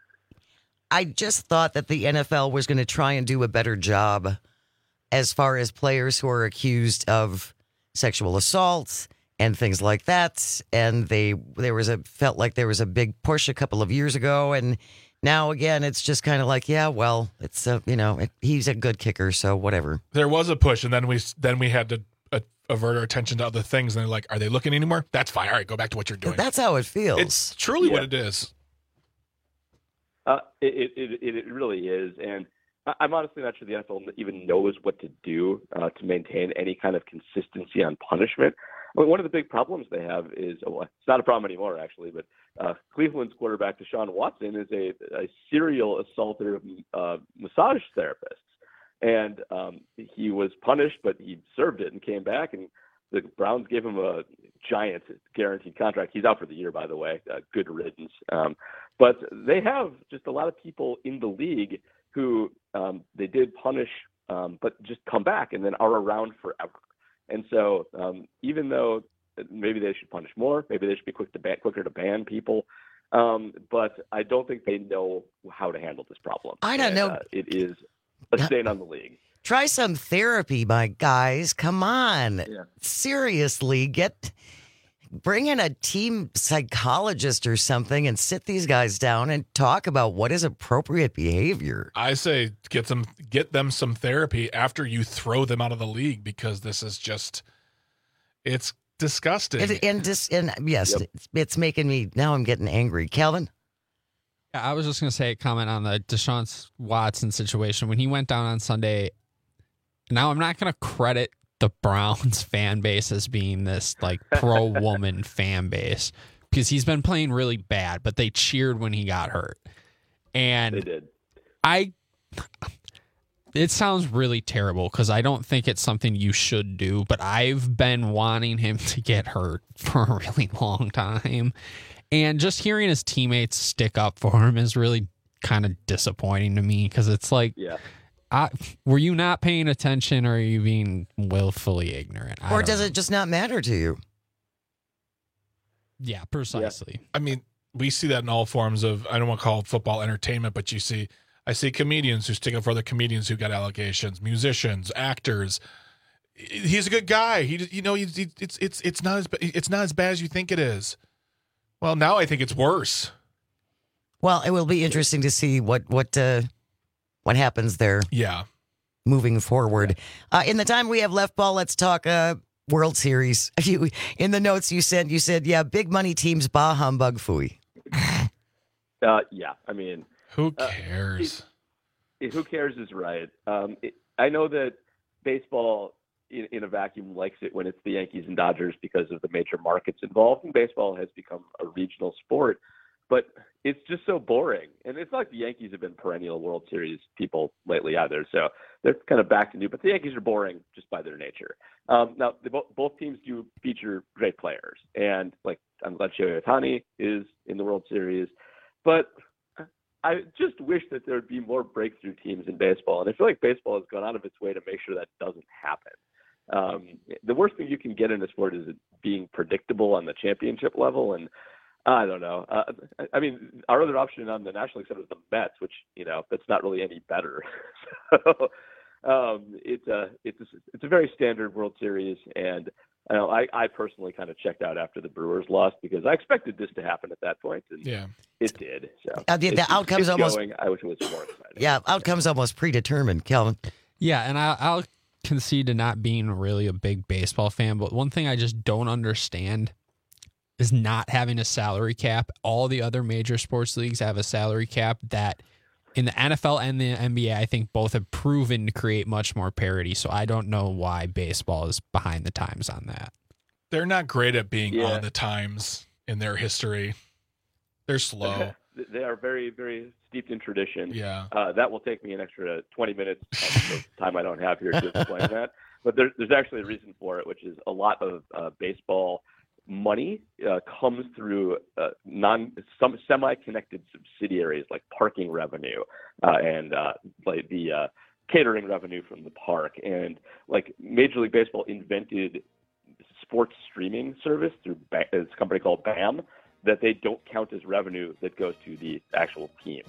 I just thought that the NFL was going to try and do a better job as far as players who are accused of sexual assault and things like that. And felt like there was a big push a couple of years ago. And now again, it's just kind of like, yeah, well, it's he's a good kicker, so whatever. There was a push, and then we had to avert our attention to other things. And they're like, are they looking anymore? That's fine. All right, go back to what you're doing. That's how it feels. It's truly what it is. It really is. And I'm honestly not sure the NFL even knows what to do to maintain any kind of consistency on punishment. I mean, one of the big problems they have is, it's not a problem anymore, actually, but Cleveland's quarterback, Deshaun Watson, is a serial assaulter of massage therapists. And he was punished, but he served it and came back, and the Browns gave him a giant guaranteed contract. He's out for the year, by the way. Good riddance. But they have just a lot of people in the league who they did punish, but just come back and then are around forever. And so even though maybe they should punish more, maybe they should be quicker to ban people, but I don't think they know how to handle this problem. I don't know. It is a stain on the league. Try some therapy, my guys. Come on. Yeah. Seriously, bring in a team psychologist or something and sit these guys down and talk about what is appropriate behavior. I say get them some therapy after you throw them out of the league, because this is just, it's disgusting. It's making me, now I'm getting angry. Calvin? Yeah, I was just going to say, comment on the Deshaun Watson situation. When he went down on Sunday, now I'm not going to credit the Browns fan base as being this like pro-woman fan base, because he's been playing really bad, but they cheered when he got hurt. And they did. It sounds really terrible because I don't think it's something you should do, but I've been wanting him to get hurt for a really long time. And just hearing his teammates stick up for him is really kind of disappointing to me, because it's like, were you not paying attention, or are you being willfully ignorant? Or does it just not matter to you? Yeah, precisely. Yeah. I mean, we see that in all forms of, I don't want to call it football entertainment, but I see comedians who stick up for other comedians who got allegations, musicians, actors. He's a good guy. It's not as bad as you think it is. Well, now I think it's worse. Well, it will be interesting to see what happens there. Yeah. Moving forward. In the time we have left, Paul, let's talk World Series. In the notes you said, yeah, big money teams, bah humbug, phooey. Yeah, I mean, who cares? Who cares is right. I know that baseball in a vacuum likes it when it's the Yankees and Dodgers because of the major markets involved, and baseball has become a regional sport. But it's just so boring. And it's not like the Yankees have been perennial World Series people lately either. So they're kind of back to new. But the Yankees are boring just by their nature. Now, both teams do feature great players. And, like, I'm glad Shohei Ohtani is in the World Series. But I just wish that there would be more breakthrough teams in baseball. And I feel like baseball has gone out of its way to make sure that doesn't happen. The worst thing you can get in a sport is it being predictable on the championship level. And I don't know. I mean, our other option on the National League side is the Mets, which, that's not really any better. So it's a very standard World Series, and I personally kind of checked out after the Brewers lost because I expected this to happen at that point, and it did. So the outcome's almost. I wish it was more exciting. Yeah, outcome's almost predetermined, Kelvin. Yeah, and I'll concede to not being really a big baseball fan, but one thing I just don't understand is not having a salary cap. All the other major sports leagues have a salary cap that in the NFL and the NBA, I think both have proven to create much more parity. So I don't know why baseball is behind the times on that. They're not great at being on the times in their history. They're slow. They are very, very steeped in tradition. Yeah. That will take me an extra 20 minutes of time I don't have here to explain that. But there's actually a reason for it, which is a lot of baseball money comes through some semi-connected subsidiaries like parking revenue and like the catering revenue from the park. And like Major League Baseball invented sports streaming service through this company called BAM that they don't count as revenue that goes to the actual teams.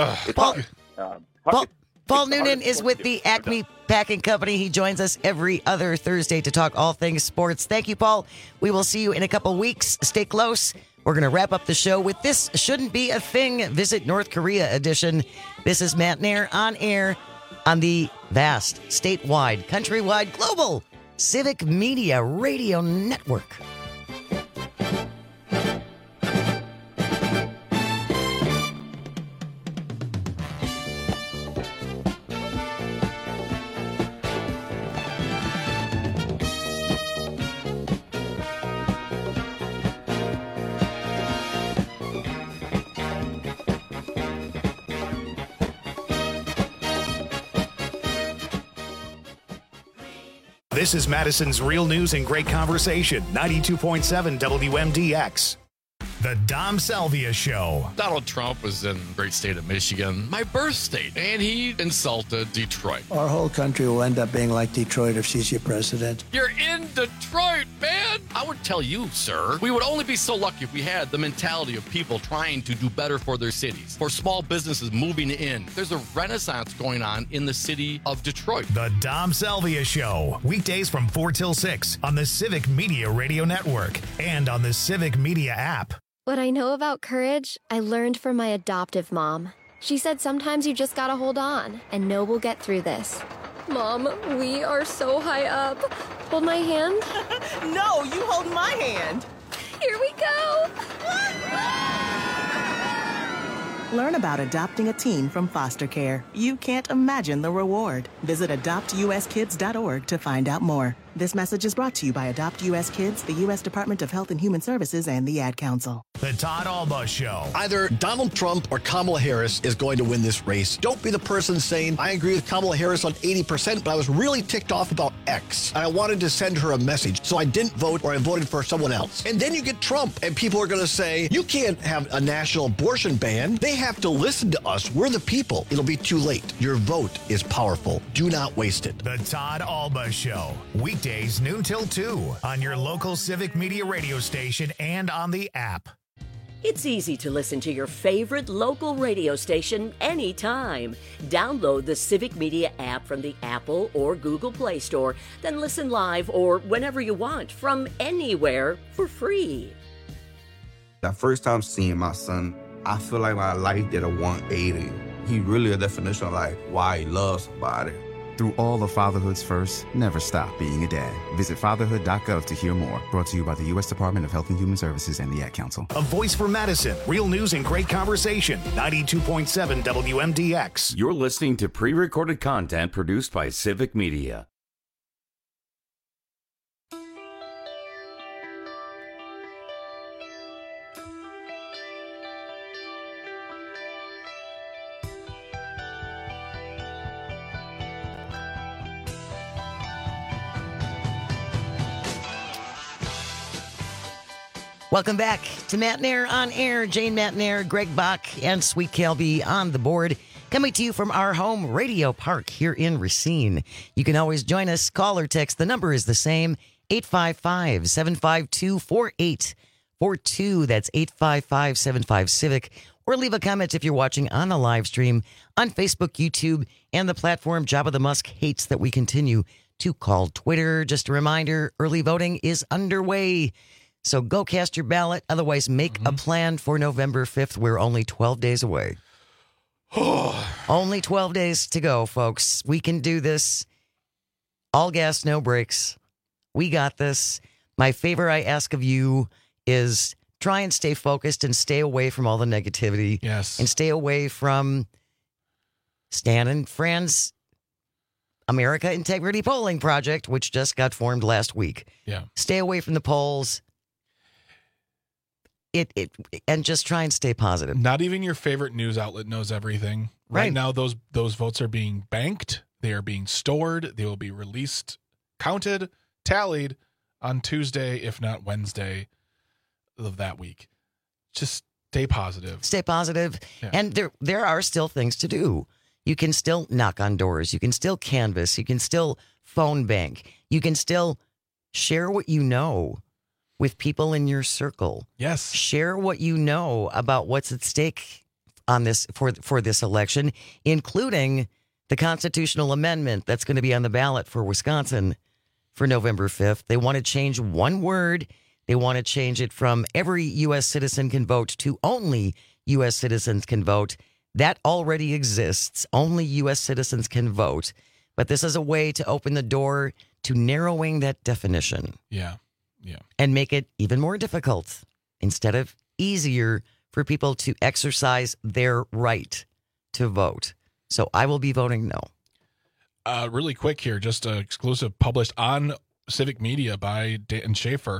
Paul Noonan is with the Acme Packing Company. He joins us every other Thursday to talk all things sports. Thank you, Paul. We will see you in a couple weeks. Stay close. We're going to wrap up the show with This Shouldn't Be a Thing, Visit North Korea edition. This is Matt Nair on air on the vast, statewide, countrywide, global Civic Media Radio Network. This is Madison's Real News and Great Conversation, 92.7 WMDX. The Dom Salvia Show. Donald Trump was in the great state of Michigan, my birth state, and he insulted Detroit. Our whole country will end up being like Detroit if she's your president. You're in Detroit, man! I would tell you, sir, we would only be so lucky if we had the mentality of people trying to do better for their cities, for small businesses moving in. There's a renaissance going on in the city of Detroit. The Dom Salvia Show. Weekdays from 4 till 6 on the Civic Media Radio Network and on the Civic Media app. What I know about courage, I learned from my adoptive mom. She said sometimes you just gotta hold on and know we'll get through this. Mom, we are so high up. Hold my hand. No, you hold my hand. Here we go. Learn about adopting a teen from foster care. You can't imagine the reward. Visit adoptuskids.org to find out more. This message is brought to you by Adopt U.S. Kids, the U.S. Department of Health and Human Services, and the Ad Council. The Todd Alba Show. Either Donald Trump or Kamala Harris is going to win this race. Don't be the person saying, I agree with Kamala Harris on 80%, but I was really ticked off about X. And I wanted to send her a message, so I didn't vote or I voted for someone else. And then you get Trump, and people are going to say, you can't have a national abortion ban. They have to listen to us. We're the people. It'll be too late. Your vote is powerful. Do not waste it. The Todd Alba Show. Weekdays noon till 2 on your local Civic Media radio station and on the app. It's easy to listen to your favorite local radio station anytime. Download the Civic Media app from the Apple or Google Play Store, then listen live or whenever you want from anywhere for free. That first time seeing my son, I feel like my life did a 180. He really a definition of like why he loves somebody. Through all of fatherhood's first, never stop being a dad. Visit fatherhood.gov to hear more. Brought to you by the U.S. Department of Health and Human Services and the Ad Council. A voice for Madison. Real news and great conversation. 92.7 WMDX. You're listening to pre-recorded content produced by Civic Media. Welcome back to Matt Nair on air. Jane Matt Nair, Greg Bach, and Sweet Kelby on the board. Coming to you from our home radio park here in Racine. You can always join us. Call or text. The number is the same, 855-752-4842. That's 855-75-CIVIC. Or leave a comment if you're watching on the live stream on Facebook, YouTube, and the platform Job of the Musk hates that we continue to call Twitter. Just a reminder, early voting is underway. So go cast your ballot. Otherwise, make a plan for November 5th. We're only 12 days away. Only 12 days to go, folks. We can do this. All gas, no brakes. We got this. My favor I ask of you is try and stay focused and stay away from all the negativity. Yes. And stay away from Stan and Fran's America Integrity Polling Project, which just got formed last week. Yeah. Stay away from the polls. And just try and stay positive. Not even your favorite news outlet knows everything. Right now, those votes are being banked. They are being stored. They will be released, counted, tallied on Tuesday, if not Wednesday of that week. Just stay positive. Stay positive. Yeah. And there are still things to do. You can still knock on doors. You can still canvass. You can still phone bank. You can still share what you know with people in your circle. Yes. Share what you know about what's at stake on this for this election, including the constitutional amendment that's going to be on the ballot for Wisconsin for November 5th. They want to change one word. They want to change it from every U.S. citizen can vote to only U.S. citizens can vote. That already exists. Only U.S. citizens can vote. But this is a way to open the door to narrowing that definition. Yeah. Yeah. And make it even more difficult instead of easier for people to exercise their right to vote. So I will be voting no. Really quick here, just an exclusive published on Civic Media by Dan Schaefer.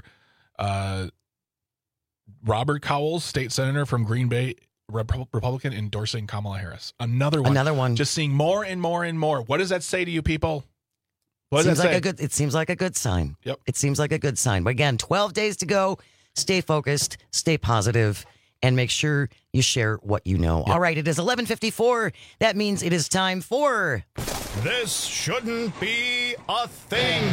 Robert Cowles, state senator from Green Bay, Republican, endorsing Kamala Harris. Another one. Just seeing more and more and more. What does that say to you people? What does that say? It seems like a good sign. Yep. It seems like a good sign. But again, 12 days to go. stay focused, stay positive, and make sure you share what you know. All right, it is 11:54. That means it is time for... This Shouldn't Be a Thing.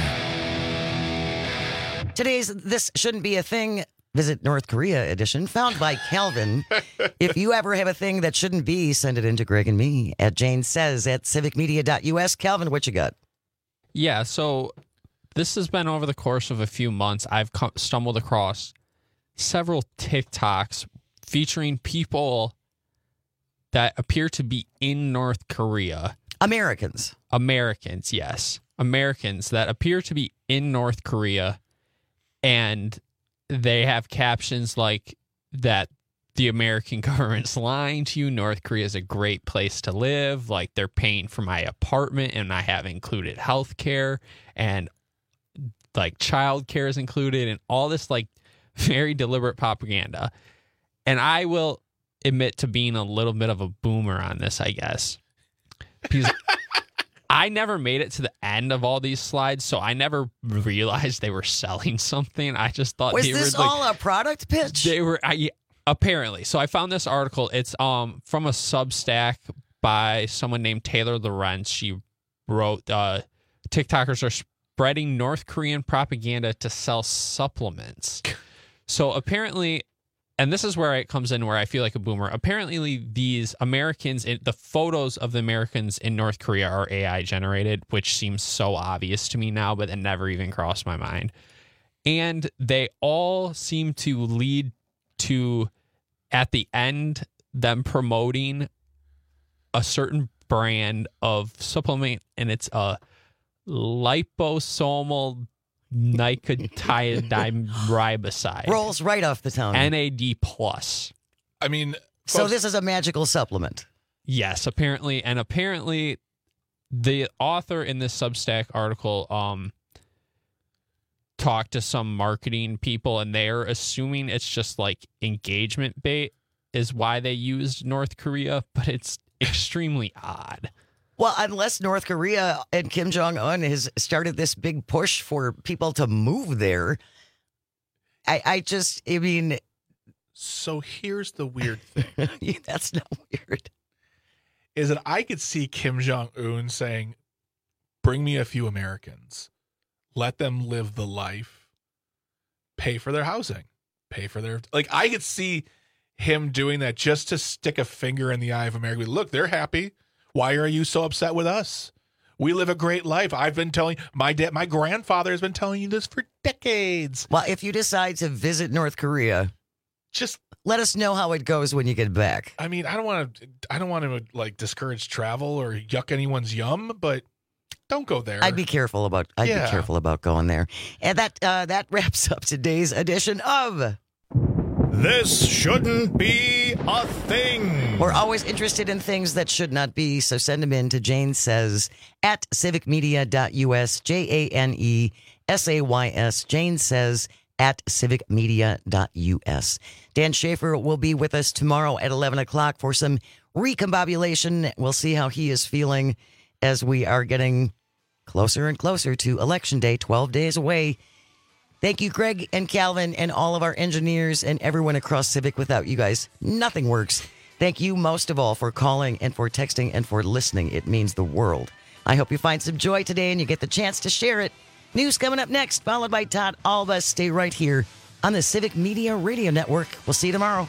Today's This Shouldn't Be a Thing, Visit North Korea edition, found by Calvin. If you ever have a thing that shouldn't be, send it in to Greg and me at janesays@civicmedia.us. Calvin, what you got? Yeah, so this has been over the course of a few months. I've stumbled across several TikToks featuring people that appear to be in North Korea. Americans, yes. Americans that appear to be in North Korea, and they have captions like that the American government's lying to you. North Korea is a great place to live. Like, they're paying for my apartment and I have included health care and like child care is included and all this like very deliberate propaganda. And I will admit to being a little bit of a boomer on this, I guess, because I never made it to the end of all these slides, so I never realized they were selling something. I just thought was this all a product pitch? They were apparently. So I found this article. It's from a Substack by someone named Taylor Lorenz. She wrote, "TikTokers are spreading North Korean propaganda to sell supplements." So apparently. And this is where it comes in where I feel like a boomer. Apparently, these Americans, the photos of the Americans in North Korea are AI generated, which seems so obvious to me now, but it never even crossed my mind. And they all seem to lead to, at the end, them promoting a certain brand of supplement, and it's a liposomal nicotinic riboside. Rolls right off the tongue. NAD+. I mean... So this is a magical supplement. Yes, apparently. And apparently, the author in this Substack article talked to some marketing people, and they're assuming it's just like engagement bait is why they used North Korea, but it's extrememany odd. Well, unless North Korea and Kim Jong-un has started this big push for people to move there, I mean... So here's the weird thing. That's not weird. Is that I could see Kim Jong-un saying, bring me a few Americans. Let them live the life. Pay for their housing. Pay for their... Like, I could see him doing that just to stick a finger in the eye of America. Look, they're happy. Why are you so upset with us? We live a great life. I've been telling my grandfather has been telling you this for decades. Well, if you decide to visit North Korea, just let us know how it goes when you get back. I mean, I don't want to like discourage travel or yuck anyone's yum, but don't go there. I'd be careful about going there. And that wraps up today's edition of This Shouldn't Be a Thing. We're always interested in things that should not be, so send them in to Jane Says at civicmedia.us, JANESAYS, Jane Says at civicmedia.us. Dan Schaefer will be with us tomorrow at 11 o'clock for some recombobulation. We'll see how he is feeling as we are getting closer and closer to Election Day, 12 days away. Thank you, Greg and Calvin and all of our engineers and everyone across Civic. Without you guys, nothing works. Thank you most of all for calling and for texting and for listening. It means the world. I hope you find some joy today and you get the chance to share it. News coming up next, followed by Todd Alba. Stay right here on the Civic Media Radio Network. We'll see you tomorrow.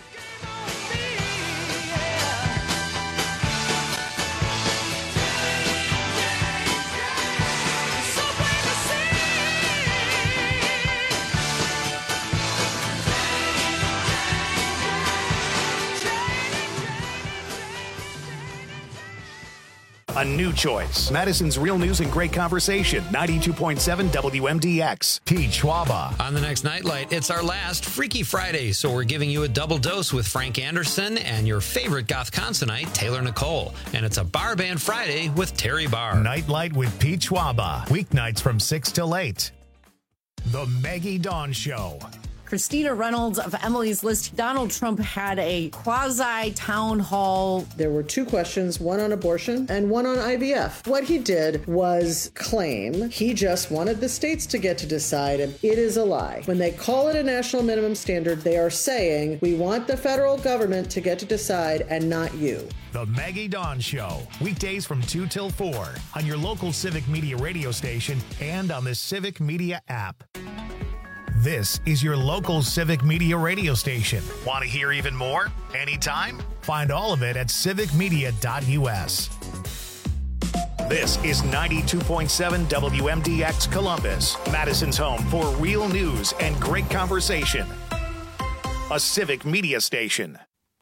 A new choice. Madison's Real News and Great Conversation. 92.7 WMDX. Peach Schwaba. On the next Nightlight, it's our last Freaky Friday, so we're giving you a double dose with Frank Anderson and your favorite Gothconsinite, Taylor Nicole. And it's a Bar Band Friday with Terry Barr. Nightlight with Pete Schwaba. Weeknights from 6 till 8. The Maggie Dawn Show. Christina Reynolds of Emily's List. Donald Trump had a quasi-town hall. There were two questions, one on abortion and one on IVF. What he did was claim he just wanted the states to get to decide, and it is a lie. When they call it a national minimum standard, they are saying we want the federal government to get to decide and not you. The Maggie Dawn Show, weekdays from 2 till 4 on your local Civic Media radio station and on the Civic Media app. This is your local Civic Media radio station. Want to hear even more? Anytime? Find all of it at civicmedia.us. This is 92.7 WMDX Columbus, Madison's home for real news and great conversation. A Civic Media station.